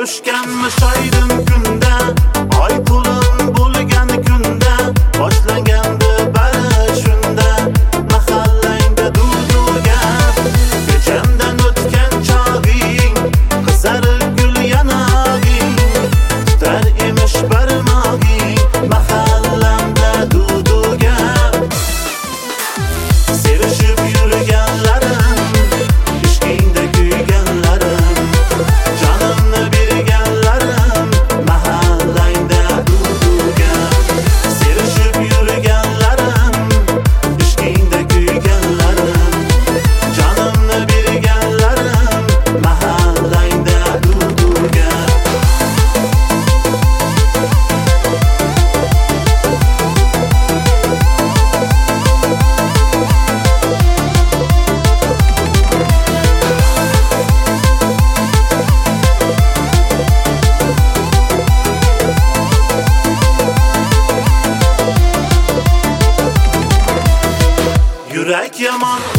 Ko'rishganmiz ayrim kunda, oy to'lin bo'lgan kunda, boshlangandi bari shunda, mahallangda duv-duvga. Kechamdan o'tgan chog'ing, qizarib gul yanog'ing, tutar emish barmog'ing, mahallamda duv-duvga. Sevishib yurganlarim, ishqingda kuyganlarim, jonimni berganlarim, mahallangda duv-duvga. Sevishib yurganlarim, ishqingda kuyganlarim, jonimni berganlarim, mahallangda duv-duvga. Yurak yomon